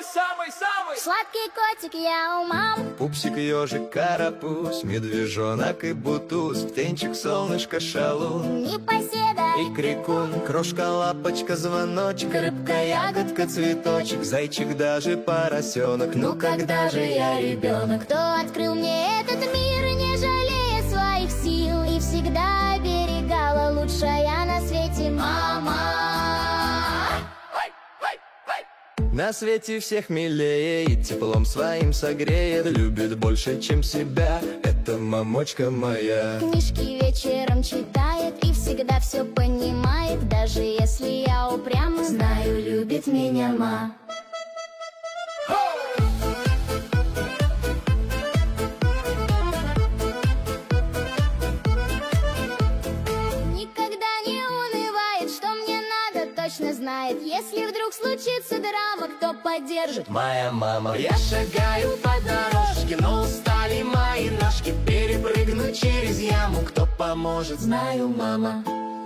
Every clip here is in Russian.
самый-самый-самый Сладкий котик я у мам. Пупсик, ежик, карапуз, медвежонок и бутуз, птенчик, солнышко, шалун, Непоседа и крикун, крошка, лапочка, звоночек, рыбка, ягодка, цветочек, зайчик, даже поросенок. Ну когда же я ребенок? Кто открыл мне этот мир, не жалея своих сил, и всегда оберегала лучшая на свете мама. На свете всех милее и теплом своим согреет, любит больше, чем себя, это мамочка моя. Книжки вечером читает и всегда все понимает, даже если я упряма, знаю, любит меня мама. Никогда не унывает, что мне надо, точно знает. Если вдруг случится драма, кто поддержит? Моя мама. Я шагаю по дорожке, но устали мои ножки. Перепрыгну через яму, кто поможет? Знаю, мама.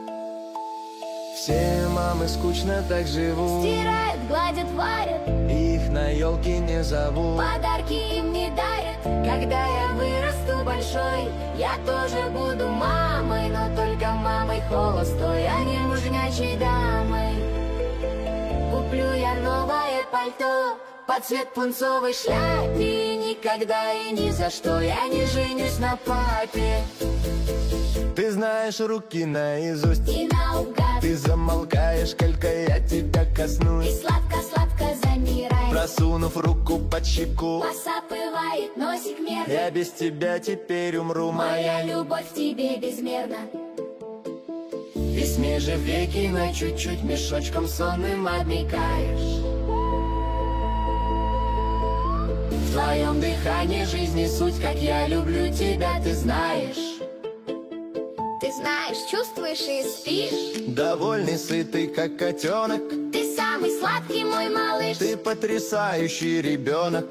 Все мамы скучно так живут, Стирает, гладит, варит, их на елке не зовут. подарки им не дарят. Когда я вырасту большой, я тоже буду мамой, но только мамой холостой, а не мужнячей дамой. Куплю я новое пальто под цвет пунцовой шляпе, никогда и ни за что я не женюсь на папе. Ты знаешь руки наизусть, И наугад, ты замолкаешь, только я тебя и коснусь, сладко-сладко замирает, просунув руку под щеку. посапывает носик мерно. Я без тебя теперь умру, Моя любовь к тебе безмерна. Ты смежив веки на чуть-чуть, мешочком сонным обмикаешь. В твоем дыхании жизни суть, как я люблю тебя, ты знаешь. Ты знаешь, чувствуешь и спишь. довольный, сытый, как котенок. Ты самый сладкий мой малыш. Ты потрясающий ребенок.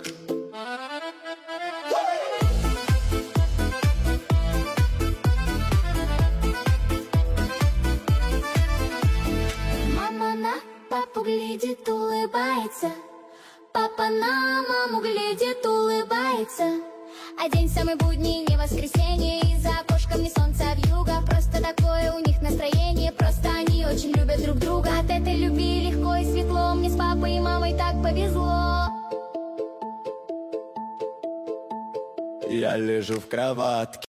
Мама на папу глядит, улыбается. Папа на маму глядит, улыбается. А день самый будний, не воскресенье, и за окошком не солнце, а вьюга. Просто такое у них настроение, просто они очень любят друг друга. От этой любви легко и светло, мне с папой и мамой так повезло. Я лежу в кроватке.